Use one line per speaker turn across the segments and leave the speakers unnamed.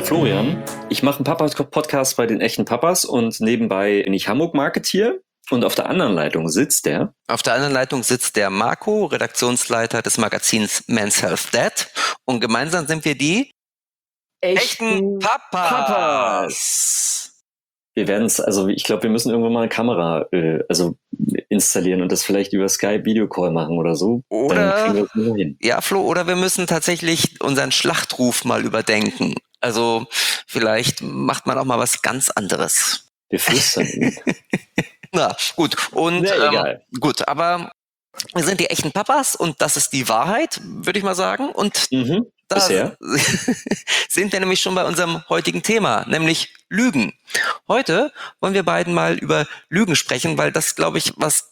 Florian. Ich mache einen Papa-Podcast bei den echten Papas und nebenbei bin ich Hamburg-Marketier. Und auf der anderen Leitung sitzt der?
Auf der anderen Leitung sitzt der Marco, Redaktionsleiter des Magazins Men's Health Dad. Und gemeinsam sind wir die echten Papas.
Wir werden es, also ich glaube, wir müssen irgendwann mal eine Kamera installieren und das vielleicht über Skype Videocall machen oder so.
Oder,
dann kriegen wir das nur hin.
Ja, Flo, oder wir müssen tatsächlich unseren Schlachtruf mal überdenken. Also vielleicht macht man auch mal was ganz anderes.
Wir flüstern.
Na, gut. Und
egal.
Gut, aber wir sind die echten Papas und das ist die Wahrheit, würde ich mal sagen. Und da
bisher
sind wir nämlich schon bei unserem heutigen Thema, nämlich Lügen. Heute wollen wir beiden mal über Lügen sprechen, weil das, glaube ich, was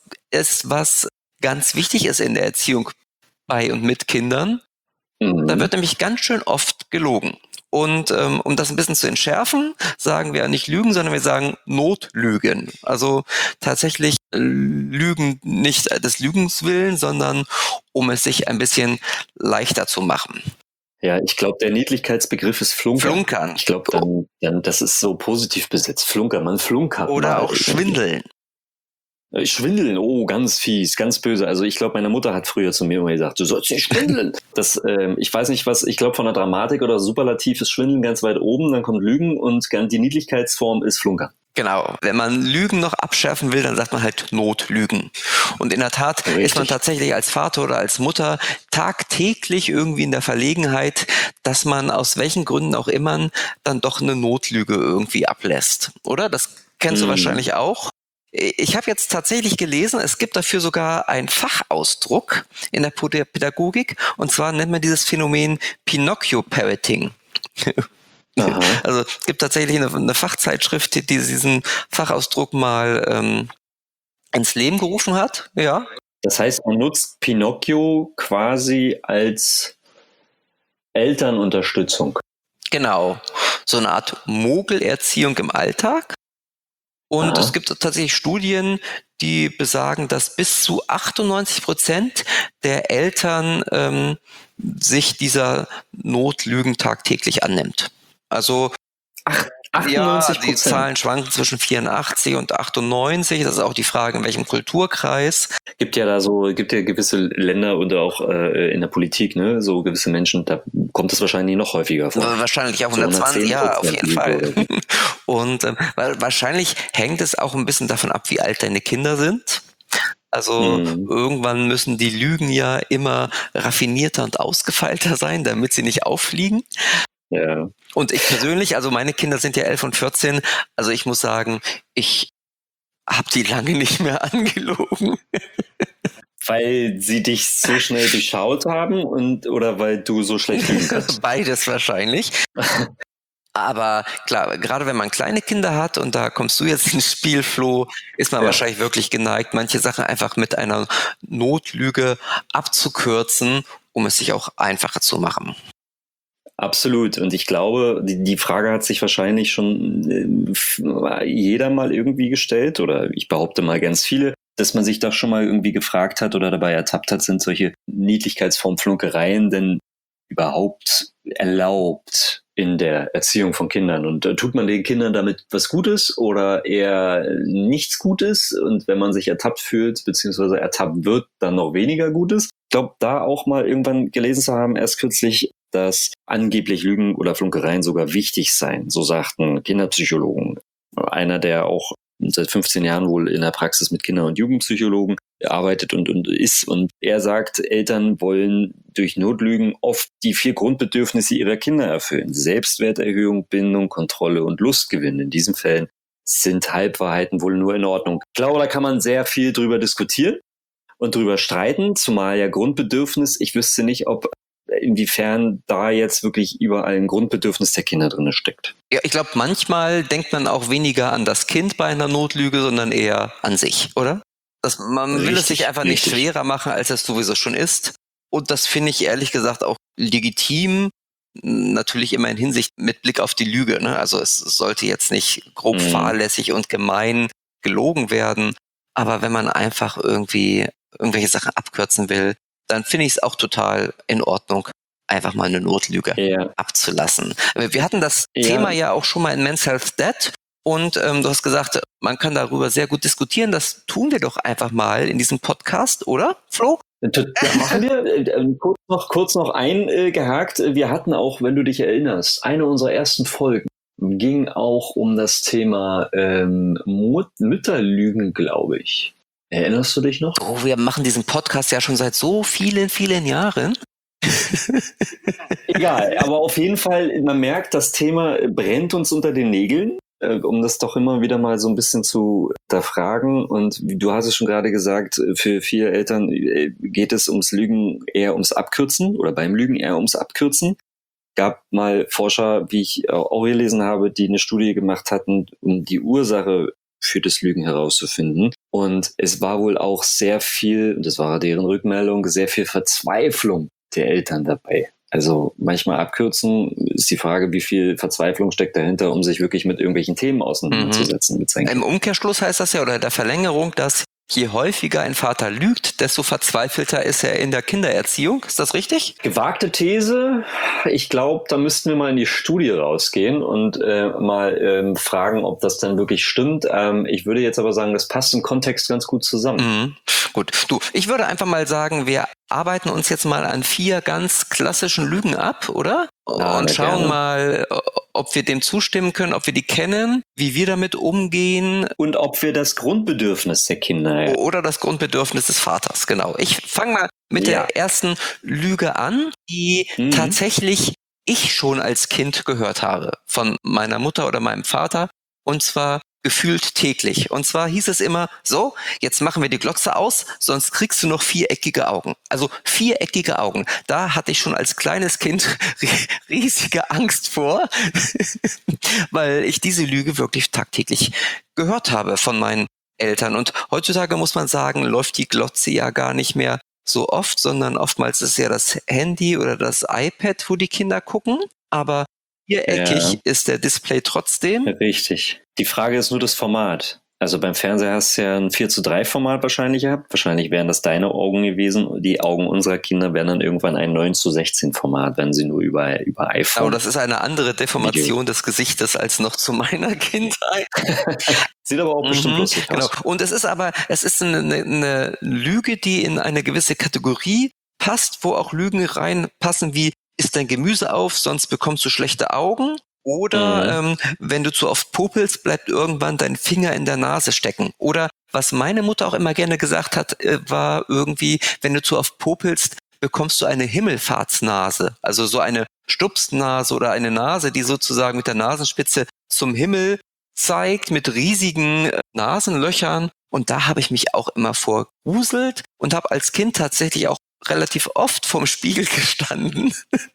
ganz wichtig ist in der Erziehung bei und mit Kindern. Da wird nämlich ganz schön oft gelogen. Und um das ein bisschen zu entschärfen, sagen wir nicht Lügen, sondern wir sagen Notlügen. Also tatsächlich Lügen nicht des Lügens willen, sondern um es sich ein bisschen leichter zu machen.
Ja, ich glaube, der Niedlichkeitsbegriff ist Flunkern.
Flunkern.
Ich glaube, dann das ist so positiv besetzt. Flunkern, man flunkert.
Oder auch Schwindeln.
Schwindeln, oh, ganz fies, ganz böse. Also ich glaube, meine Mutter hat früher zu mir immer gesagt, du sollst nicht schwindeln. Ich weiß nicht was, ich glaube von der Dramatik oder Superlativ ist Schwindeln ganz weit oben, dann kommt Lügen und die Niedlichkeitsform ist Flunkern.
Genau. Wenn man Lügen noch abschärfen will, dann sagt man halt Notlügen. Und in der Tat ist man tatsächlich als Vater oder als Mutter tagtäglich irgendwie in der Verlegenheit, dass man aus welchen Gründen auch immer dann doch eine Notlüge irgendwie ablässt. Oder? Das kennst du wahrscheinlich auch. Ich habe jetzt tatsächlich gelesen, es gibt dafür sogar einen Fachausdruck in der Pädagogik, und zwar nennt man dieses Phänomen Pinocchio-Parroting. Also es gibt tatsächlich eine Fachzeitschrift, die diesen Fachausdruck mal ins Leben gerufen hat. Ja.
Das heißt, man nutzt Pinocchio quasi als Elternunterstützung.
Genau, so eine Art Mogelerziehung im Alltag. Und es gibt tatsächlich Studien, die besagen, dass bis zu 98% der Eltern sich dieser Notlügen tagtäglich annimmt. Also
98%.
Ja, die Zahlen schwanken zwischen 84 und 98. Das ist auch die Frage, in welchem Kulturkreis.
Gibt ja gewisse Länder und auch in der Politik, ne, so gewisse Menschen, da kommt es wahrscheinlich noch häufiger vor.
Wahrscheinlich auch 120, ja, auf jeden Fall. Und wahrscheinlich hängt es auch ein bisschen davon ab, wie alt deine Kinder sind. Also irgendwann müssen die Lügen ja immer raffinierter und ausgefeilter sein, damit sie nicht auffliegen.
Ja.
Und ich persönlich, also meine Kinder sind ja 11 und 14, also ich muss sagen, ich habe die lange nicht mehr angelogen.
Weil sie dich so schnell durchschaut haben oder weil du so schlecht lügen kannst?
Beides wahrscheinlich. Aber klar, gerade wenn man kleine Kinder hat, und da kommst du jetzt ins Spiel, Flo, ist man wahrscheinlich wirklich geneigt, manche Sachen einfach mit einer Notlüge abzukürzen, um es sich auch einfacher zu machen.
Absolut. Und ich glaube, die Frage hat sich wahrscheinlich schon jeder mal irgendwie gestellt, oder ich behaupte mal ganz viele, dass man sich doch schon mal irgendwie gefragt hat oder dabei ertappt hat, sind solche Niedlichkeitsformen, Flunkereien denn überhaupt erlaubt in der Erziehung von Kindern? Und tut man den Kindern damit was Gutes oder eher nichts Gutes? Und wenn man sich ertappt fühlt, beziehungsweise ertappt wird, dann noch weniger Gutes? Ich glaube, da auch mal irgendwann gelesen zu haben, erst kürzlich, dass angeblich Lügen oder Flunkereien sogar wichtig seien. So sagten Kinderpsychologen. Einer, der auch seit 15 Jahren wohl in der Praxis mit Kinder- und Jugendpsychologen arbeitet und ist. Und er sagt, Eltern wollen durch Notlügen oft die 4 Grundbedürfnisse ihrer Kinder erfüllen. Selbstwerterhöhung, Bindung, Kontrolle und Lustgewinn. In diesen Fällen sind Halbwahrheiten wohl nur in Ordnung. Ich glaube, da kann man sehr viel drüber diskutieren und drüber streiten, zumal ja Grundbedürfnis, ich wüsste nicht, inwiefern da jetzt wirklich überall ein Grundbedürfnis der Kinder drin steckt.
Ja, ich glaube, manchmal denkt man auch weniger an das Kind bei einer Notlüge, sondern eher an sich, oder? Man will es sich einfach nicht schwerer machen, als es sowieso schon ist. Und das finde ich ehrlich gesagt auch legitim, natürlich immer in Hinsicht mit Blick auf die Lüge. Ne? Also es sollte jetzt nicht grob fahrlässig und gemein gelogen werden. Aber wenn man einfach irgendwie irgendwelche Sachen abkürzen will, dann finde ich es auch total in Ordnung, einfach mal eine Notlüge abzulassen. Wir hatten das Thema ja auch schon mal in Men's Health Dead. Und du hast gesagt, man kann darüber sehr gut diskutieren. Das tun wir doch einfach mal in diesem Podcast, oder, Flo?
Ja, machen wir. Kurz noch eingehakt. Wir hatten auch, wenn du dich erinnerst, eine unserer ersten Folgen ging auch um das Thema Mütterlügen, glaube ich. Erinnerst du dich noch?
Oh, wir machen diesen Podcast ja schon seit so vielen, vielen Jahren.
Egal, aber auf jeden Fall, man merkt, das Thema brennt uns unter den Nägeln, um das doch immer wieder mal so ein bisschen zu hinterfragen. Und du hast es schon gerade gesagt, für viele Eltern geht es ums Lügen eher ums Abkürzen oder beim Lügen eher ums Abkürzen. Gab mal Forscher, wie ich auch gelesen habe, die eine Studie gemacht hatten, um die Ursache für das Lügen herauszufinden. Und es war wohl auch sehr viel, und das war deren Rückmeldung, sehr viel Verzweiflung der Eltern dabei. Also manchmal abkürzen ist die Frage, wie viel Verzweiflung steckt dahinter, um sich wirklich mit irgendwelchen Themen auseinanderzusetzen. Mit seinen
Im Umkehrschluss heißt das ja, oder der Verlängerung, dass je häufiger ein Vater lügt, desto verzweifelter ist er in der Kindererziehung. Ist das richtig?
Gewagte These. Ich glaube, da müssten wir mal in die Studie rausgehen und mal fragen, ob das dann wirklich stimmt. Ich würde jetzt aber sagen, das passt im Kontext ganz gut zusammen.
Gut. Du, ich würde einfach mal sagen, wir arbeiten uns jetzt mal an 4 ganz klassischen Lügen ab, oder? Und schauen mal, ob wir dem zustimmen können, ob wir die kennen, wie wir damit umgehen.
Und ob wir das Grundbedürfnis der Kinder
oder das Grundbedürfnis des Vaters, genau. Ich fange mal mit der ersten Lüge an, die tatsächlich ich schon als Kind gehört habe von meiner Mutter oder meinem Vater. Und zwar gefühlt täglich. Und zwar hieß es immer, so, jetzt machen wir die Glotze aus, sonst kriegst du noch viereckige Augen. Also viereckige Augen. Da hatte ich schon als kleines Kind riesige Angst vor, weil ich diese Lüge wirklich tagtäglich gehört habe von meinen Eltern. Und heutzutage muss man sagen, läuft die Glotze ja gar nicht mehr so oft, sondern oftmals ist ja das Handy oder das iPad, wo die Kinder gucken. Aber viereckig ist der Display trotzdem.
Richtig. Die Frage ist nur das Format. Also beim Fernseher hast du ja ein 4:3 Format wahrscheinlich gehabt. Wahrscheinlich wären das deine Augen gewesen. Die Augen unserer Kinder wären dann irgendwann ein 9:16 Format, wenn sie nur über iPhone.
Aber das ist eine andere Deformation des Gesichtes als noch zu meiner Kindheit.
Sieht aber auch bestimmt lustig aus.
Genau. Und es ist eine Lüge, die in eine gewisse Kategorie passt, wo auch Lügen reinpassen wie, isst dein Gemüse auf, sonst bekommst du schlechte Augen. Oder wenn du zu oft popelst, bleibt irgendwann dein Finger in der Nase stecken. Oder was meine Mutter auch immer gerne gesagt hat, war irgendwie, wenn du zu oft popelst, bekommst du eine Himmelfahrtsnase. Also so eine Stupsnase oder eine Nase, die sozusagen mit der Nasenspitze zum Himmel zeigt, mit riesigen Nasenlöchern. Und da habe ich mich auch immer vorgruselt und habe als Kind tatsächlich auch relativ oft vorm Spiegel gestanden,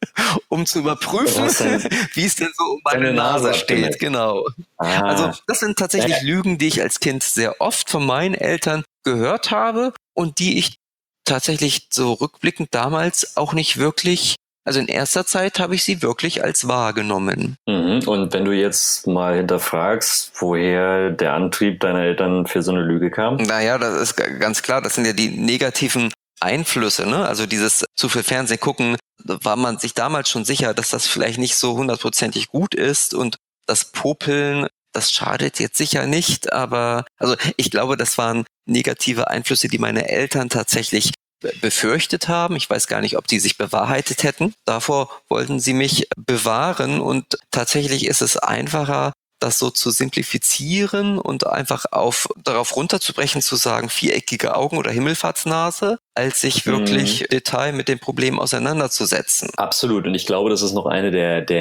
um zu überprüfen, wie es denn so um meine Nase steht. Genau. Also das sind tatsächlich Lügen, die ich als Kind sehr oft von meinen Eltern gehört habe und die ich tatsächlich so rückblickend damals auch nicht wirklich, also in erster Zeit habe ich sie wirklich als wahrgenommen.
Und wenn du jetzt mal hinterfragst, woher der Antrieb deiner Eltern für so eine Lüge kam?
Naja, das ist ganz klar, das sind ja die negativen Einflüsse, ne? Also dieses zu viel Fernsehen gucken, war man sich damals schon sicher, dass das vielleicht nicht so 100%ig gut ist und das Popeln, das schadet jetzt sicher nicht, aber also ich glaube, das waren negative Einflüsse, die meine Eltern tatsächlich befürchtet haben. Ich weiß gar nicht, ob die sich bewahrheitet hätten. Davor wollten sie mich bewahren und tatsächlich ist es einfacher, das so zu simplifizieren und einfach darauf runterzubrechen, zu sagen, viereckige Augen oder Himmelfahrtsnase, als sich wirklich Detail mit dem Problem auseinanderzusetzen.
Absolut. Und ich glaube, das ist noch eine der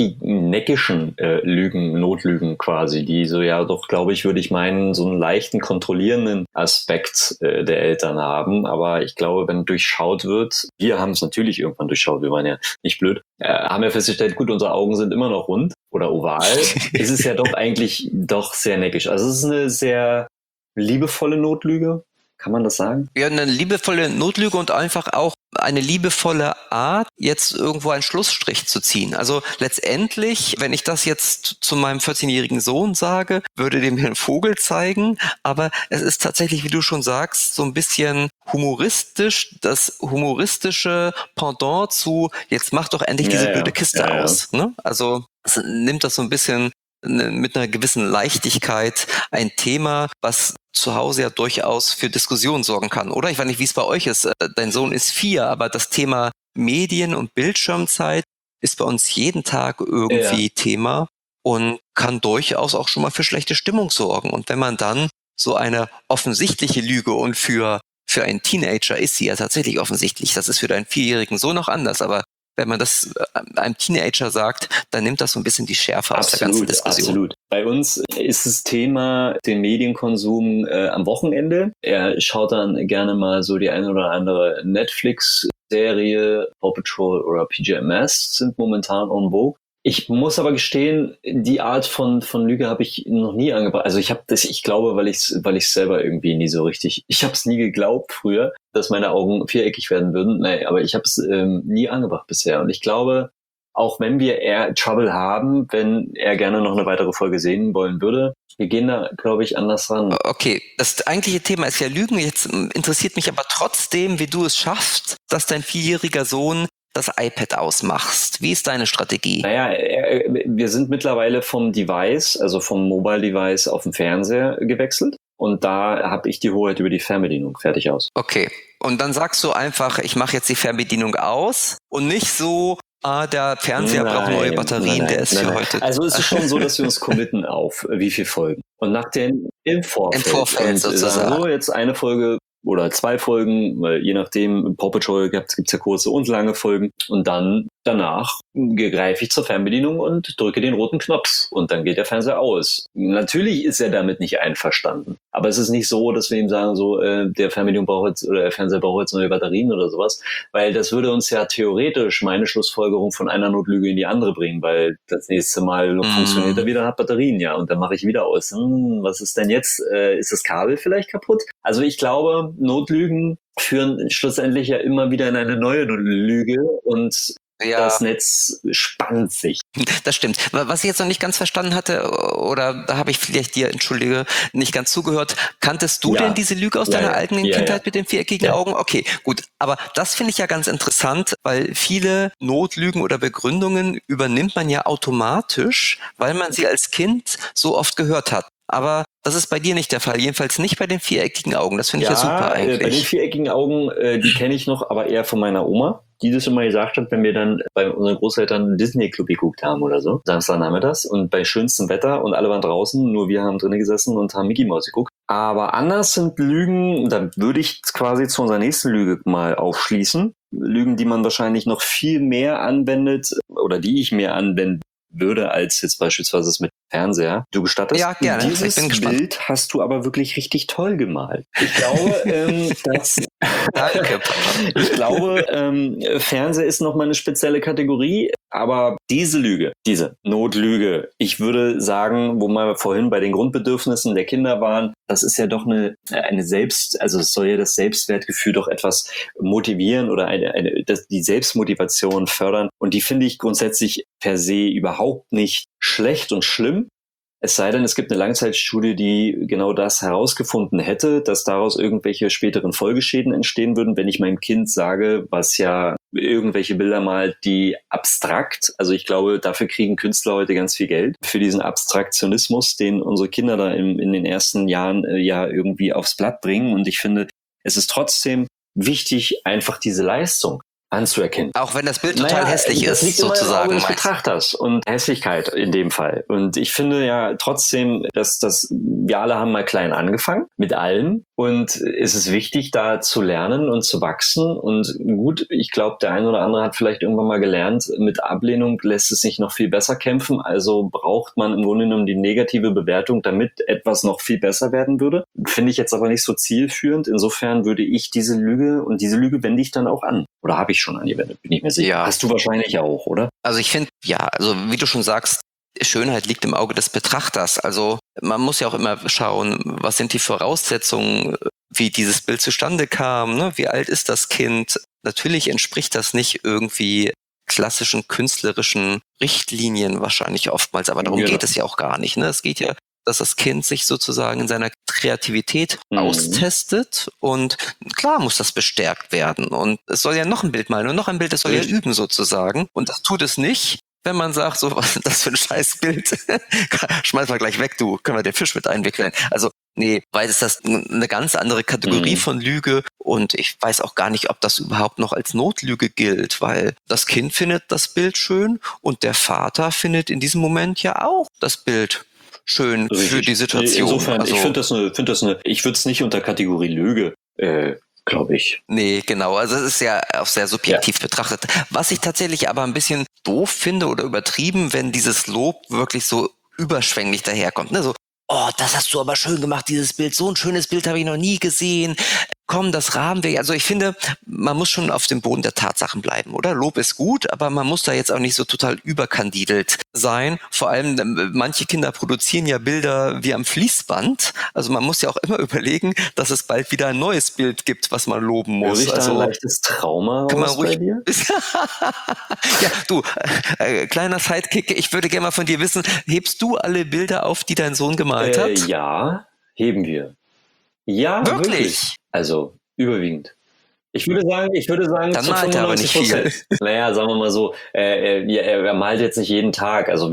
neckischen Lügen, Notlügen quasi, die so ja doch, glaube ich, würde ich meinen, so einen leichten kontrollierenden Aspekt der Eltern haben. Aber ich glaube, wenn durchschaut wird, wir haben es natürlich irgendwann durchschaut, wir waren ja nicht blöd, haben wir festgestellt, gut, unsere Augen sind immer noch rund oder oval. Es ist ja doch eigentlich doch sehr neckisch. Also es ist eine sehr liebevolle Notlüge. Kann man das sagen?
Ja, eine liebevolle Notlüge und einfach auch eine liebevolle Art, jetzt irgendwo einen Schlussstrich zu ziehen. Also letztendlich, wenn ich das jetzt zu meinem 14-jährigen Sohn sage, würde dem einen Vogel zeigen, aber es ist tatsächlich, wie du schon sagst, so ein bisschen das humoristische Pendant zu, jetzt mach doch endlich diese blöde Kiste aus. Ne? Also es nimmt das so ein bisschen mit einer gewissen Leichtigkeit ein Thema, was zu Hause ja durchaus für Diskussionen sorgen kann, oder? Ich weiß nicht, wie es bei euch ist. Dein Sohn ist 4, aber das Thema Medien und Bildschirmzeit ist bei uns jeden Tag irgendwie Thema und kann durchaus auch schon mal für schlechte Stimmung sorgen. Und wenn man dann so eine offensichtliche Lüge, und für einen Teenager ist sie ja tatsächlich offensichtlich, das ist für deinen 4-jährigen Sohn noch anders, aber wenn man das einem Teenager sagt, dann nimmt das so ein bisschen die Schärfe aus der ganzen Diskussion.
Absolut. Bei uns ist das Thema den Medienkonsum am Wochenende. Er schaut dann gerne mal so die eine oder andere Netflix-Serie, Paw Patrol oder PJMS sind momentan en vogue. Ich muss aber gestehen, die Art von Lüge habe ich noch nie angebracht. Also ich glaube, weil ich selber irgendwie nie so richtig, ich habe es nie geglaubt früher, dass meine Augen viereckig werden würden. Nee, aber ich habe es nie angebracht bisher. Und ich glaube, auch wenn wir eher Trouble haben, wenn er gerne noch eine weitere Folge sehen wollen würde, wir gehen da, glaube ich, anders ran.
Okay, das eigentliche Thema ist ja Lügen. Jetzt interessiert mich aber trotzdem, wie du es schaffst, dass dein 4-jähriger Sohn das iPad ausmachst. Wie ist deine Strategie?
Naja, wir sind mittlerweile vom Device, also vom Mobile-Device auf den Fernseher gewechselt. Und da habe ich die Hoheit über die Fernbedienung. Fertig aus.
Okay. Und dann sagst du einfach, ich mache jetzt die Fernbedienung aus und nicht so, der Fernseher braucht neue Batterien, der ist für heute.
Also es ist schon so, dass wir uns committen auf wie viele Folgen. Und nach den im Vorfeld
sozusagen.
So jetzt eine Folge oder 2 Folgen, weil je nachdem, Paw Patrol gibt's ja kurze und lange Folgen. Und dann danach greife ich zur Fernbedienung und drücke den roten Knopf und dann geht der Fernseher aus. Natürlich ist er damit nicht einverstanden. Aber es ist nicht so, dass wir ihm sagen, so der Fernbedienung braucht jetzt oder der Fernseher braucht jetzt neue Batterien oder sowas, weil das würde uns ja theoretisch meine Schlussfolgerung von einer Notlüge in die andere bringen, weil das nächste Mal funktioniert er wieder, hat Batterien, ja, und dann mache ich wieder aus. Was ist denn jetzt? Ist das Kabel vielleicht kaputt? Also ich glaube, Notlügen führen schlussendlich ja immer wieder in eine neue Lüge und das Netz spannt sich.
Das stimmt. Was ich jetzt noch nicht ganz verstanden hatte, oder da habe ich vielleicht dir, entschuldige, nicht ganz zugehört, kanntest du denn diese Lüge aus deiner eigenen Kindheit mit den viereckigen Augen? Okay, gut. Aber das finde ich ja ganz interessant, weil viele Notlügen oder Begründungen übernimmt man ja automatisch, weil man sie als Kind so oft gehört hat. Aber das ist bei dir nicht der Fall, jedenfalls nicht bei den viereckigen Augen. Das finde ich ja super eigentlich.
Bei den viereckigen Augen, die kenne ich noch, aber eher von meiner Oma, die das immer gesagt hat, wenn wir dann bei unseren Großeltern einen Disney-Club geguckt haben oder so. Samstagnachmittags und bei schönstem Wetter und alle waren draußen, nur wir haben drinnen gesessen und haben Mickey Mouse geguckt. Aber anders sind Lügen, da würde ich quasi zu unserer nächsten Lüge mal aufschließen. Lügen, die man wahrscheinlich noch viel mehr anwendet oder die ich mehr anwenden würde, als jetzt beispielsweise es mit Fernseher. Du gestattest?
Ja, gerne.
Dieses Bild hast du aber wirklich richtig toll gemalt. Ich glaube,
Danke.
Ich glaube, Fernseher ist nochmal eine spezielle Kategorie, aber diese Notlüge, ich würde sagen, wo wir vorhin bei den Grundbedürfnissen der Kinder waren, das ist ja doch eine also es soll ja das Selbstwertgefühl doch etwas motivieren oder die Selbstmotivation fördern. Und die finde ich grundsätzlich per se überhaupt nicht schlecht und schlimm. Es sei denn, es gibt eine Langzeitstudie, die genau das herausgefunden hätte, dass daraus irgendwelche späteren Folgeschäden entstehen würden, wenn ich meinem Kind sage, was ja irgendwelche Bilder malt, die abstrakt, also ich glaube, dafür kriegen Künstler heute ganz viel Geld, für diesen Abstraktionismus, den unsere Kinder da in den ersten Jahren ja irgendwie aufs Blatt bringen. Und ich finde, es ist trotzdem wichtig, einfach diese Leistung anzuerkennen.
Auch wenn das Bild total hässlich ist,
liegt
sozusagen.
Immer im Auge des Betrachters und Hässlichkeit in dem Fall. Und ich finde ja trotzdem, dass wir alle haben mal klein angefangen mit allem und es ist wichtig, da zu lernen und zu wachsen. Und gut, ich glaube, der eine oder andere hat vielleicht irgendwann mal gelernt, mit Ablehnung lässt es sich noch viel besser kämpfen. Also braucht man im Grunde genommen die negative Bewertung, damit etwas noch viel besser werden würde. Finde ich jetzt aber nicht so zielführend. Insofern würde ich diese Lüge wende ich dann auch an. Oder habe ich schon angewendet, bin ich mir sicher.
Ja.
Hast du wahrscheinlich auch, oder?
Also ich finde, also wie du schon sagst, Schönheit liegt im Auge des Betrachters. Also man muss ja auch immer schauen, was sind die Voraussetzungen, wie dieses Bild zustande kam, ne? Wie alt ist das Kind? Natürlich entspricht das nicht irgendwie klassischen künstlerischen Richtlinien wahrscheinlich oftmals, aber darum geht es ja auch gar nicht. Ne? Es geht ja dass das Kind sich sozusagen in seiner Kreativität austestet und klar muss das bestärkt werden und es soll ja noch ein Bild malen und noch ein Bild, das soll ja üben sozusagen und das tut es nicht, wenn man sagt, so, was ist das für ein Scheißbild? Schmeiß mal gleich weg, du, können wir den Fisch mit einwickeln. Also, nee, weil es das eine ganz andere Kategorie von Lüge und ich weiß auch gar nicht, ob das überhaupt noch als Notlüge gilt, weil das Kind findet das Bild schön und der Vater findet in diesem Moment ja auch das Bild schön für die Situation.
Insofern, also, ich würde es nicht unter Kategorie Lüge, glaube ich.
Nee, genau. Also es ist ja auch sehr subjektiv betrachtet. Was ich tatsächlich aber ein bisschen doof finde oder übertrieben, wenn dieses Lob wirklich so überschwänglich daherkommt. Ne? So, oh, das hast du aber schön gemacht, dieses Bild. So ein schönes Bild habe ich noch nie gesehen. Komm, das rahmen wir. Also ich finde, man muss schon auf dem Boden der Tatsachen bleiben, oder? Lob ist gut, aber man muss da jetzt auch nicht so total überkandidelt sein. Vor allem, manche Kinder produzieren ja Bilder wie am Fließband. Also man muss ja auch immer überlegen, dass es bald wieder ein neues Bild gibt, was man loben muss.
Höre ich
also
da ein leichtes Trauma raus bei dir?
Ja, du, kleiner Sidekick, ich würde gerne mal von dir wissen, hebst du alle Bilder auf, die dein Sohn gemalt hat?
Ja, heben wir. Ja, wirklich. Also überwiegend. Ich würde sagen,
Dann
zu
malt er aber nicht
95%.
viel.
Naja, sagen wir mal so, er malt jetzt nicht jeden Tag. Also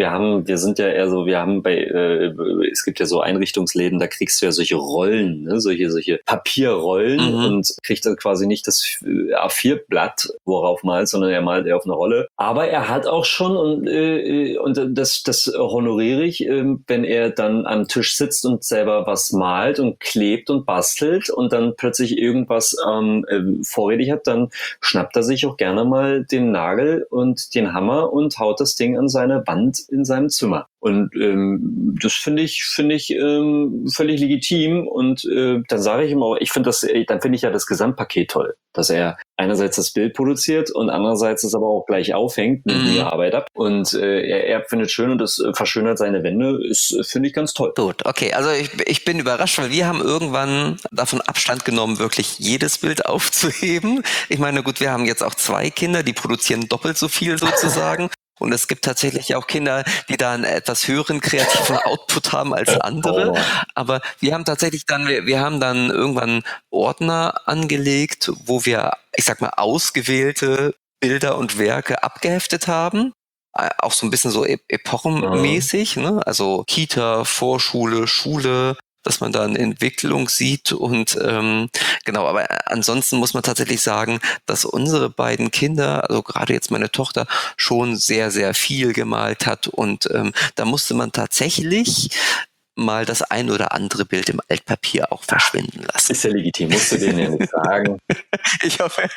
es gibt ja so Einrichtungsläden, da kriegst du ja solche Rollen, ne? solche Papierrollen und kriegt dann quasi nicht das A4-Blatt, worauf malt, sondern er malt eher auf eine Rolle. Aber er hat auch schon, und das honoriere ich, wenn er dann am Tisch sitzt und selber was malt und klebt und bastelt und dann plötzlich irgendwas vorrätig hat, dann schnappt er sich auch gerne mal den Nagel und den Hammer und haut das Ding an seine Wand in seinem Zimmer. Und das finde ich völlig legitim. Und dann sage ich ihm auch, dann finde ich ja das Gesamtpaket toll, dass er einerseits das Bild produziert und andererseits es aber auch gleich aufhängt, nimmt mir Arbeit ab. Und er findet schön und das verschönert seine Wände, finde ich ganz toll.
Gut, okay, also ich bin überrascht, weil wir haben irgendwann davon Abstand genommen, wirklich jedes Bild aufzuheben. Ich meine, gut, wir haben jetzt auch 2 Kinder, die produzieren doppelt so viel sozusagen. Und es gibt tatsächlich auch Kinder, die da einen etwas höheren kreativen Output haben als andere. Aber wir haben tatsächlich wir haben dann irgendwann Ordner angelegt, wo wir, ich sag mal, ausgewählte Bilder und Werke abgeheftet haben. Auch so ein bisschen so epochenmäßig, ne? Also Kita, Vorschule, Schule, dass man da eine Entwicklung sieht und genau, aber ansonsten muss man tatsächlich sagen, dass unsere beiden Kinder, also gerade jetzt meine Tochter, schon sehr, sehr viel gemalt hat und da musste man tatsächlich mal das ein oder andere Bild im Altpapier auch verschwinden lassen.
Ist ja legitim, musst du denen ja nicht sagen.
Ich hoffe.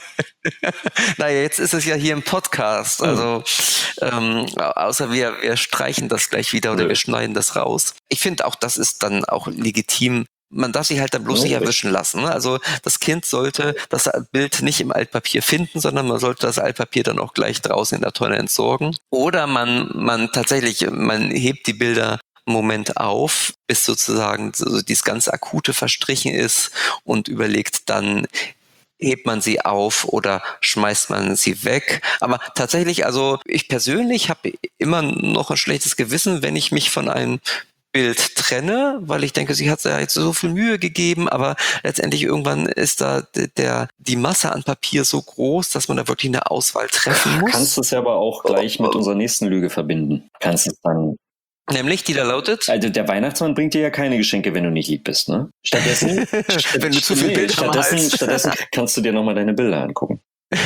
Naja, jetzt ist es ja hier im Podcast, also außer wir streichen das gleich wieder oder wir schneiden das raus. Ich finde auch, das ist dann auch legitim. Man darf sich halt dann bloß nicht erwischen lassen. Ne? Also das Kind sollte das Bild nicht im Altpapier finden, sondern man sollte das Altpapier dann auch gleich draußen in der Tonne entsorgen. Oder man hebt die Bilder Moment auf, bis sozusagen so dieses ganz akute verstrichen ist und überlegt dann, hebt man sie auf oder schmeißt man sie weg. Aber tatsächlich, also ich persönlich habe immer noch ein schlechtes Gewissen, wenn ich mich von einem Bild trenne, weil ich denke, sie hat ja jetzt so viel Mühe gegeben, aber letztendlich irgendwann ist da die Masse an Papier so groß, dass man da wirklich eine Auswahl treffen muss.
Kannst du es ja aber auch gleich mit unserer nächsten Lüge verbinden. Kannst es dann
Nämlich, die da lautet?
Also der Weihnachtsmann bringt dir ja keine Geschenke, wenn du nicht lieb bist, ne? Stattdessen,
wenn du zu viel Bilder
stattdessen kannst du dir nochmal deine Bilder angucken.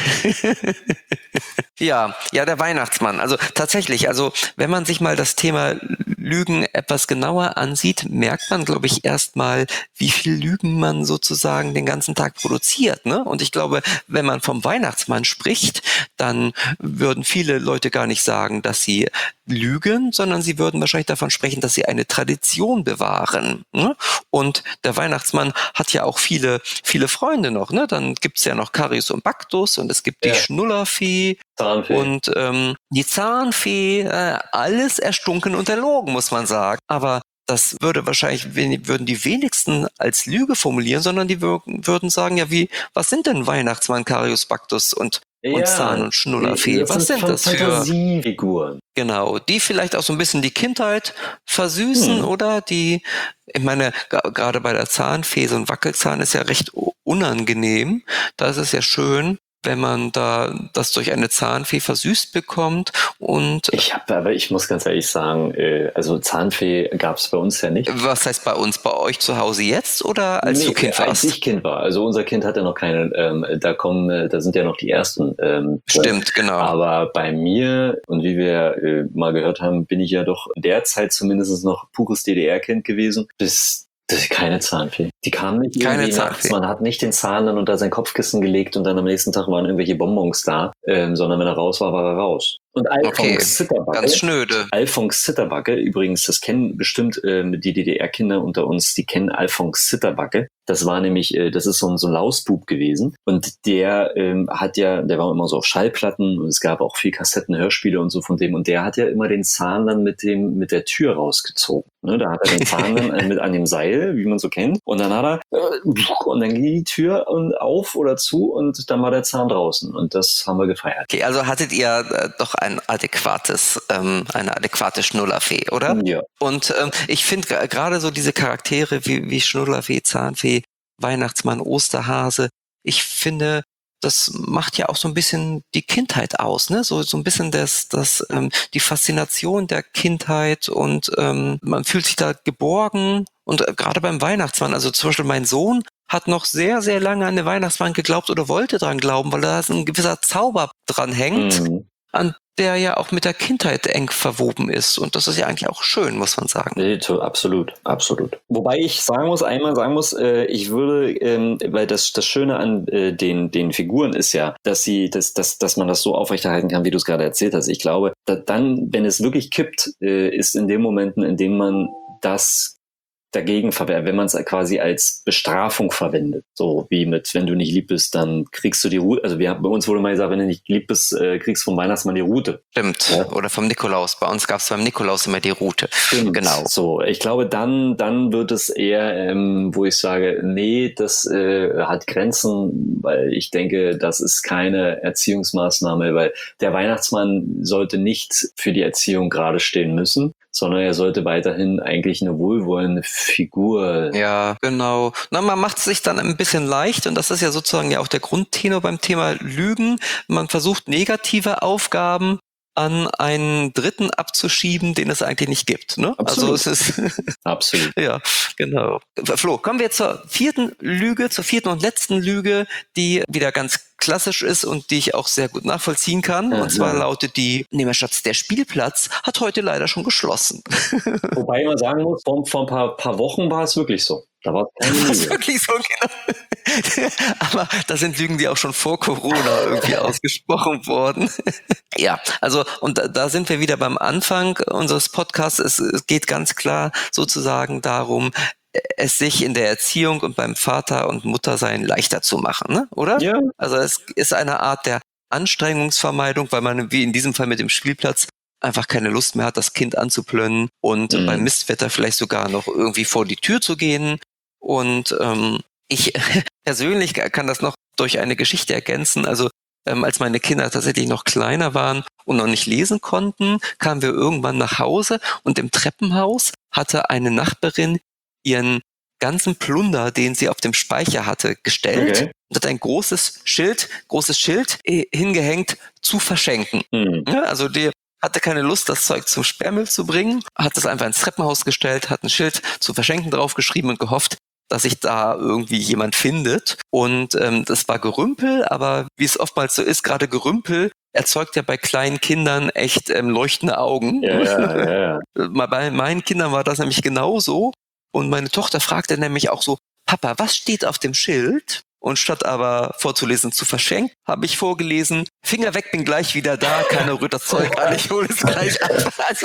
Ja, der Weihnachtsmann. Also tatsächlich, also wenn man sich mal das Thema Lügen etwas genauer ansieht, merkt man, glaube ich, erstmal, wie viel Lügen man sozusagen den ganzen Tag produziert, ne? Und ich glaube, wenn man vom Weihnachtsmann spricht, dann würden viele Leute gar nicht sagen, dass sie lügen, sondern sie würden wahrscheinlich davon sprechen, dass sie eine Tradition bewahren. Ne? Und der Weihnachtsmann hat ja auch viele, viele Freunde noch. Ne? Dann gibt's ja noch Karius und Baktus und es gibt die Schnullerfee
Zahnfee.
Und die Zahnfee, alles erstunken und erlogen, muss man sagen. Aber das würden die wenigsten als Lüge formulieren, sondern die würden sagen, ja, was sind denn Weihnachtsmann, Karius, Baktus und und Zahn- und Schnullerfee. Was sind das für
Fantasiefiguren?
Genau, die vielleicht auch so ein bisschen die Kindheit versüßen oder die, ich meine, gerade bei der Zahnfee, so ein Wackelzahn ist ja recht unangenehm. Da ist es ja schön, wenn man da das durch eine Zahnfee versüßt bekommt und
Aber ich muss ganz ehrlich sagen, also Zahnfee gab es bei uns ja nicht.
was heißt bei uns, bei euch zu Hause jetzt oder als du Kind warst?
Als ich Kind war. Also unser Kind hat ja noch keine, da sind ja noch die ersten.
Stimmt, genau.
Aber bei mir, und wie wir mal gehört haben, bin ich ja doch derzeit zumindest noch pures DDR-Kind gewesen, bis keine Zahnfee. Die kam nicht irgendwie nachts. Man hat nicht den Zahn dann unter sein Kopfkissen gelegt und dann am nächsten Tag waren irgendwelche Bonbons da, sondern wenn er raus war, war er raus. Und Alfons Zitterbacke.
Ganz schnöde.
Alfons Zitterbacke, übrigens, das kennen bestimmt die DDR-Kinder unter uns, die kennen Alfons Zitterbacke. Das war nämlich, das ist so ein Lausbub gewesen. Und der der war immer so auf Schallplatten und es gab auch viel Kassetten, Hörspiele und so von dem. Und der hat ja immer den Zahn dann mit der Tür rausgezogen. Ne, da hat er den Zahn dann mit an dem Seil, wie man so kennt. Und dann hat er, und dann ging die Tür auf oder zu und dann war der Zahn draußen. Und das haben wir gefeiert.
Okay, also hattet ihr doch eine adäquate Schnullerfee, oder?
Ja.
Und ich finde gerade so diese Charaktere wie Schnullerfee, Zahnfee, Weihnachtsmann, Osterhase, ich finde, das macht ja auch so ein bisschen die Kindheit aus, ne? So ein bisschen die Faszination der Kindheit und man fühlt sich da geborgen. Und gerade beim Weihnachtsmann, also zum Beispiel mein Sohn hat noch sehr, sehr lange an den Weihnachtsmann geglaubt oder wollte dran glauben, weil da ein gewisser Zauber dran hängt, an der ja auch mit der Kindheit eng verwoben ist. Und das ist ja eigentlich auch schön, muss man sagen.
Nee, absolut, absolut. Wobei ich einmal sagen muss, ich würde, weil das Schöne an den Figuren ist ja, dass man das so aufrechterhalten kann, wie du es gerade erzählt hast. Ich glaube, dann, wenn es wirklich kippt, ist in den Momenten, in denen man das dagegen verwendet, wenn man es quasi als Bestrafung verwendet. So wie wenn du nicht lieb bist, dann kriegst du die Rute. Also bei uns wurde mal gesagt, wenn du nicht lieb bist, kriegst du vom Weihnachtsmann die Rute.
Stimmt. Ja. Oder vom Nikolaus. Bei uns gab es beim Nikolaus immer die Rute.
Stimmt. Genau. So, ich glaube, dann wird es eher, wo ich sage, nee, das hat Grenzen, weil ich denke, das ist keine Erziehungsmaßnahme, weil der Weihnachtsmann sollte nicht für die Erziehung gerade stehen müssen, sondern er sollte weiterhin eigentlich eine wohlwollende Figur.
Ja, genau. Na, man macht es sich dann ein bisschen leicht und das ist ja sozusagen ja auch der Grundtenor beim Thema Lügen. Man versucht negative Aufgaben an einen Dritten abzuschieben, den es eigentlich nicht gibt. Ne?
Absolut.
Also es ist
absolut.
Ja, genau. Flo, kommen wir zur vierten und letzten Lüge, die wieder ganz klassisch ist und die ich auch sehr gut nachvollziehen kann. Und zwar lautet die, Schatz, der Spielplatz hat heute leider schon geschlossen.
Wobei man sagen muss, vor ein paar Wochen war es wirklich so. Da war es
wirklich so, genau. Aber das sind Lügen, die auch schon vor Corona irgendwie ausgesprochen wurden. Ja, also und da sind wir wieder beim Anfang unseres Podcasts. Es geht ganz klar sozusagen darum, es sich in der Erziehung und beim Vater und Muttersein leichter zu machen, ne? Oder?
Ja.
Also es ist eine Art der Anstrengungsvermeidung, weil man wie in diesem Fall mit dem Spielplatz einfach keine Lust mehr hat, das Kind anzuplönnen und beim Mistwetter vielleicht sogar noch irgendwie vor die Tür zu gehen. Und ich persönlich kann das noch durch eine Geschichte ergänzen. Also als meine Kinder tatsächlich noch kleiner waren und noch nicht lesen konnten, kamen wir irgendwann nach Hause und im Treppenhaus hatte eine Nachbarin ihren ganzen Plunder, den sie auf dem Speicher hatte, gestellt und hat ein großes Schild hingehängt, zu verschenken. Ja, also die hatte keine Lust, das Zeug zum Sperrmüll zu bringen, hat es einfach ins Treppenhaus gestellt, hat ein Schild zu verschenken draufgeschrieben und gehofft, dass sich da irgendwie jemand findet. Und das war Gerümpel, aber wie es oftmals so ist, gerade Gerümpel erzeugt ja bei kleinen Kindern echt leuchtende Augen.
Ja.
Bei meinen Kindern war das nämlich genauso. Und meine Tochter fragte nämlich auch so, Papa, was steht auf dem Schild? Und statt aber vorzulesen, zu verschenken, habe ich vorgelesen, Finger weg, bin gleich wieder da, keiner rührt das Zeug an, ich hole es gleich ab. Also,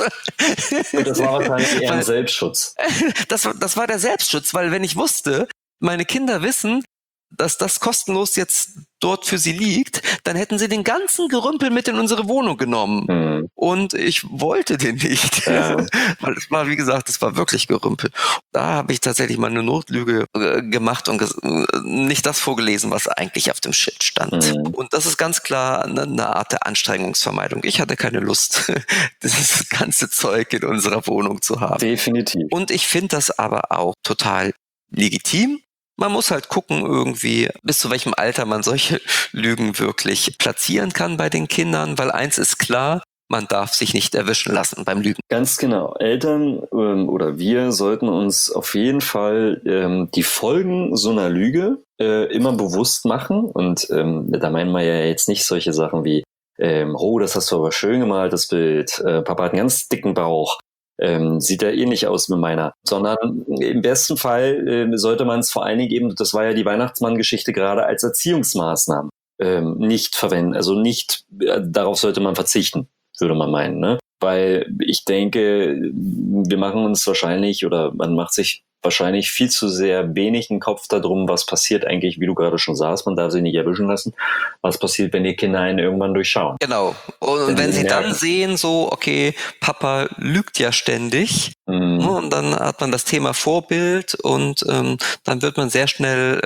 und das war wahrscheinlich eher ein Selbstschutz.
Das war der Selbstschutz, weil wenn ich wusste, meine Kinder wissen, dass das kostenlos jetzt dort für sie liegt, dann hätten sie den ganzen Gerümpel mit in unsere Wohnung genommen. Und ich wollte den nicht.
Ja.
Weil es war, wie gesagt, es war wirklich Gerümpel. Da habe ich tatsächlich mal eine Notlüge gemacht und nicht das vorgelesen, was eigentlich auf dem Shit stand. Und das ist ganz klar eine Art der Anstrengungsvermeidung. Ich hatte keine Lust, dieses ganze Zeug in unserer Wohnung zu haben.
Definitiv.
Und ich finde das aber auch total legitim. Man muss halt gucken irgendwie, bis zu welchem Alter man solche Lügen wirklich platzieren kann bei den Kindern, weil eins ist klar, man darf sich nicht erwischen lassen beim Lügen.
Ganz genau. Eltern oder wir sollten uns auf jeden Fall die Folgen so einer Lüge immer bewusst machen. Und da meinen wir ja jetzt nicht solche Sachen wie, oh, das hast du aber schön gemalt, das Bild. Papa hat einen ganz dicken Bauch. Sieht ja ähnlich aus wie meiner. Sondern im besten Fall sollte man es vor allen Dingen eben, das war ja die Weihnachtsmann-Geschichte, gerade als Erziehungsmaßnahme nicht verwenden. Also nicht, darauf sollte man verzichten, würde man meinen, ne? Weil ich denke, wir machen uns wahrscheinlich oder man macht sich wahrscheinlich viel zu sehr wenig einen Kopf darum, was passiert eigentlich, wie du gerade schon sagst, man darf sich nicht erwischen lassen, was passiert, wenn die Kinder einen irgendwann durchschauen.
Genau. Und wenn sie dann sehen, so, okay, Papa lügt ja ständig, und dann hat man das Thema Vorbild und dann wird man sehr schnell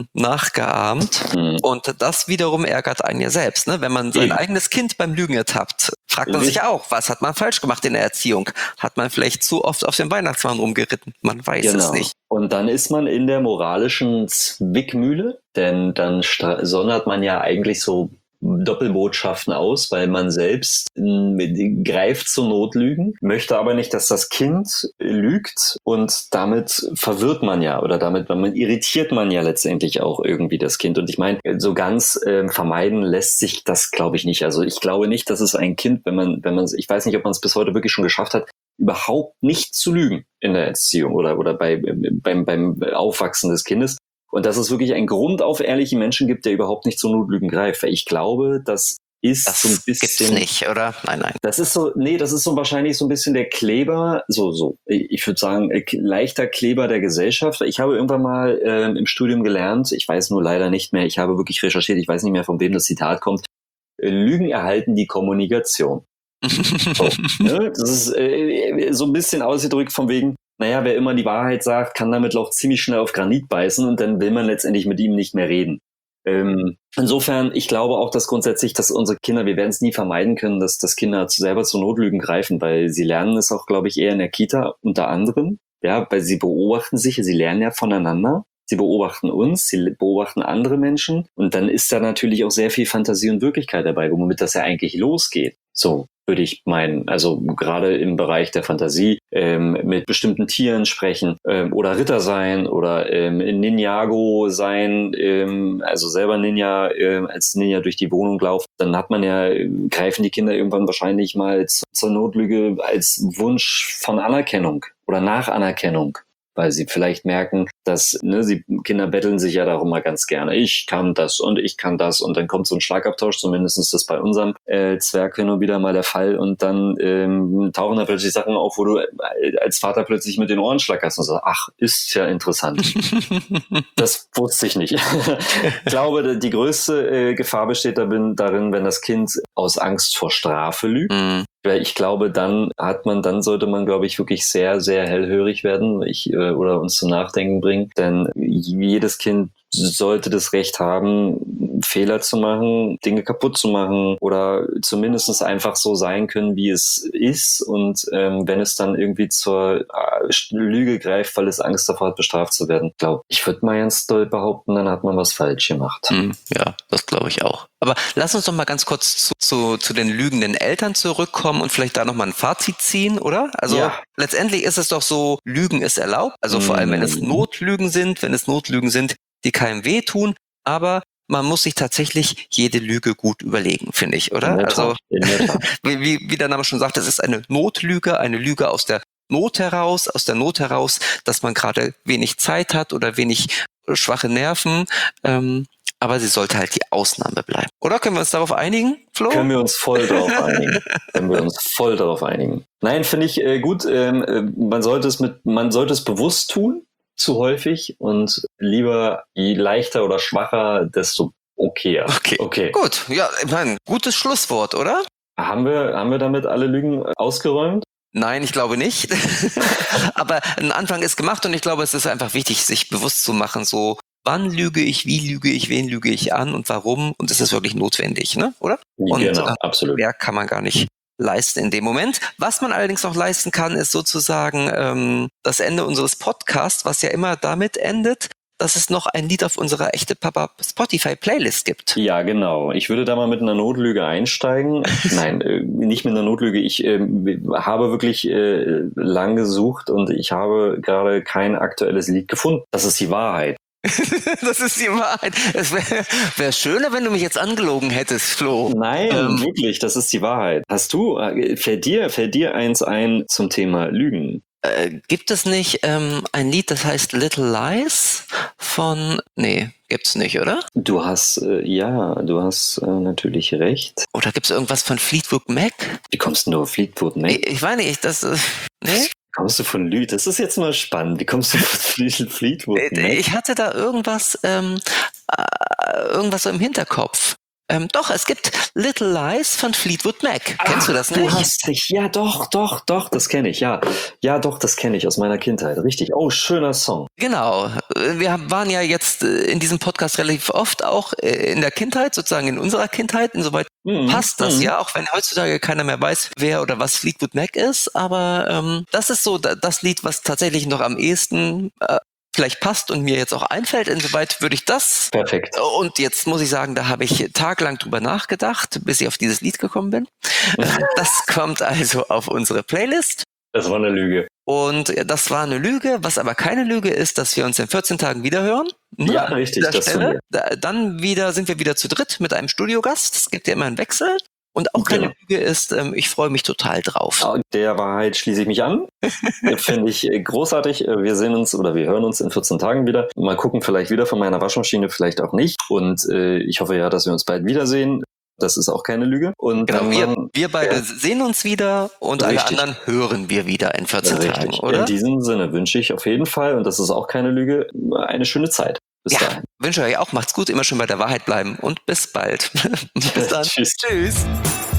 nachgeahmt. Und das wiederum ärgert einen ja selbst. Ne? Wenn man sein eigenes Kind beim Lügen ertappt, fragt man sich auch, was hat man falsch gemacht in der Erziehung? Hat man vielleicht zu oft auf dem Weihnachtsmann rumgeritten? Man weiß es nicht.
Und dann ist man in der moralischen Zwickmühle, denn dann sondert man ja eigentlich so Doppelbotschaften aus, weil man selbst greift zu Notlügen, möchte aber nicht, dass das Kind lügt und damit verwirrt man ja oder damit irritiert man ja letztendlich auch irgendwie das Kind. Und ich meine, so ganz vermeiden lässt sich das, glaube ich, nicht. Also ich glaube nicht, dass es ein Kind, wenn man, ich weiß nicht, ob man es bis heute wirklich schon geschafft hat, überhaupt nicht zu lügen in der Erziehung oder beim Aufwachsen des Kindes. Und dass es wirklich ein Grund auf ehrliche Menschen gibt, der überhaupt nicht zu Notlügen greift. Weil ich glaube, das ist so ein bisschen...
Das gibt's nicht, oder? Nein.
Das ist so wahrscheinlich so ein bisschen der Kleber, ich würde sagen, leichter Kleber der Gesellschaft. Ich habe irgendwann mal im Studium gelernt, ich weiß nur leider nicht mehr, ich habe wirklich recherchiert, ich weiß nicht mehr, von wem das Zitat kommt, Lügen erhalten die Kommunikation. So, ne? Das ist so ein bisschen ausgedrückt von wegen, naja, wer immer die Wahrheit sagt, kann damit auch ziemlich schnell auf Granit beißen und dann will man letztendlich mit ihm nicht mehr reden. Insofern, ich glaube auch, dass grundsätzlich, dass unsere Kinder, wir werden es nie vermeiden können, dass Kinder selber zu Notlügen greifen, weil sie lernen es auch, glaube ich, eher in der Kita unter anderem, ja, weil sie beobachten sich, sie lernen ja voneinander. Sie beobachten uns, sie beobachten andere Menschen und dann ist da natürlich auch sehr viel Fantasie und Wirklichkeit dabei, womit das ja eigentlich losgeht. So würde ich meinen. Also gerade im Bereich der Fantasie mit bestimmten Tieren sprechen oder Ritter sein oder Ninjago sein, also selber Ninja, als Ninja durch die Wohnung laufen. Dann hat man ja, greifen die Kinder irgendwann wahrscheinlich mal zur Notlüge als Wunsch von Anerkennung oder nach Anerkennung. Weil sie vielleicht merken, dass Kinder betteln sich ja darum mal ganz gerne. Ich kann das und dann kommt so ein Schlagabtausch, zumindest ist das bei unserem Zwerg hin und wieder mal der Fall und dann tauchen da plötzlich Sachen auf, wo du als Vater plötzlich mit den Ohren schlackerst und sagst, ach, ist ja interessant. Das wusste ich nicht. Ich glaube, die größte Gefahr besteht darin, wenn das Kind aus Angst vor Strafe lügt. Weil ich glaube, dann sollte man, glaube ich, wirklich sehr, sehr hellhörig werden oder uns zum Nachdenken bringen. Denn jedes Kind sollte das Recht haben, Fehler zu machen, Dinge kaputt zu machen oder zumindest einfach so sein können, wie es ist. Und wenn es dann irgendwie zur Lüge greift, weil es Angst davor hat, bestraft zu werden, ich würde mal ganz doll behaupten, dann hat man was falsch gemacht.
Ja, das glaube ich auch. Aber lass uns doch mal ganz kurz zu den lügenden Eltern zurückkommen und vielleicht da nochmal ein Fazit ziehen, oder? Also letztendlich ist es doch so, Lügen ist erlaubt. Also vor allem, wenn es Notlügen sind, die keinem wehtun, aber man muss sich tatsächlich jede Lüge gut überlegen, finde ich, oder? Also wie der Name schon sagt, es ist eine Notlüge, eine Lüge aus der Not heraus, dass man gerade wenig Zeit hat oder wenig schwache Nerven, aber sie sollte halt die Ausnahme bleiben. Oder können wir uns darauf einigen, Flo?
Können wir uns voll darauf einigen. Nein, finde ich gut. Man sollte es bewusst tun. zu häufig und lieber je leichter oder schwacher, desto okayer.
Okay. Gut, ja, ich meine, gutes Schlusswort, oder?
Haben wir damit alle Lügen ausgeräumt?
Nein, ich glaube nicht. Aber ein Anfang ist gemacht und ich glaube, es ist einfach wichtig, sich bewusst zu machen, so, wann lüge ich, wie lüge ich, wen lüge ich an und warum und ist es wirklich notwendig, ne? Oder? Und
Genau, absolut.
Mehr kann man gar nicht leisten in dem Moment. Was man allerdings noch leisten kann, ist sozusagen das Ende unseres Podcasts, was ja immer damit endet, dass es noch ein Lied auf unserer Echte Papa Spotify Playlist gibt.
Ja, genau. Ich würde da mal mit einer Notlüge einsteigen. Nein, nicht mit einer Notlüge. Ich habe wirklich lang gesucht und ich habe gerade kein aktuelles Lied gefunden. Das ist die Wahrheit.
Das ist die Wahrheit. Es wär schöner, wenn du mich jetzt angelogen hättest, Flo.
Nein, wirklich, das ist die Wahrheit. Fällt dir eins ein zum Thema Lügen?
Gibt es nicht ein Lied, das heißt Little Lies von... Nee, gibt's nicht, oder?
Du hast natürlich recht.
Oder gibt's irgendwas von Fleetwood Mac?
Wie kommst du nur auf Fleetwood Mac?
Ich weiß nicht, nee?
Kommst du von Lüd? Das ist jetzt mal spannend. Wie kommst du von Fleetwood Mac?
Ich hatte da irgendwas so im Hinterkopf. Doch, es gibt Little Lies von Fleetwood Mac. Kennst du das nicht?
Du hast dich, ja doch, das kenne ich, ja. Ja doch, das kenne ich aus meiner Kindheit, richtig. Oh, schöner Song.
Genau. Wir waren ja jetzt in diesem Podcast relativ oft auch in der Kindheit, sozusagen in unserer Kindheit. Insoweit passt das ja, auch wenn heutzutage keiner mehr weiß, wer oder was Fleetwood Mac ist. Aber das ist so das Lied, was tatsächlich noch am ehesten vielleicht passt und mir jetzt auch einfällt. Insoweit würde ich das.
Perfekt.
Und jetzt muss ich sagen, da habe ich tagelang drüber nachgedacht, bis ich auf dieses Lied gekommen bin. Das kommt also auf unsere Playlist.
Das war eine Lüge.
Und das war eine Lüge, was aber keine Lüge ist, dass wir uns in 14 Tagen wieder hören.
Ja, richtig. Das
dann sind wir wieder zu dritt mit einem Studiogast. Es gibt ja immer einen Wechsel. Und auch keine Lüge ist, ich freue mich total drauf.
Der Wahrheit schließe ich mich an. Finde ich großartig. Wir hören uns in 14 Tagen wieder. Mal gucken, vielleicht wieder von meiner Waschmaschine, vielleicht auch nicht. Und ich hoffe ja, dass wir uns bald wiedersehen. Das ist auch keine Lüge. Und
genau, wir beide sehen uns wieder und alle anderen hören wir wieder in 14 Tagen, oder?
In diesem Sinne wünsche ich auf jeden Fall, und das ist auch keine Lüge, eine schöne Zeit. Bis dahin.
Wünsche euch auch, macht's gut, immer schön bei der Wahrheit bleiben und bis bald. Bis dann.
Tschüss.
Tschüss.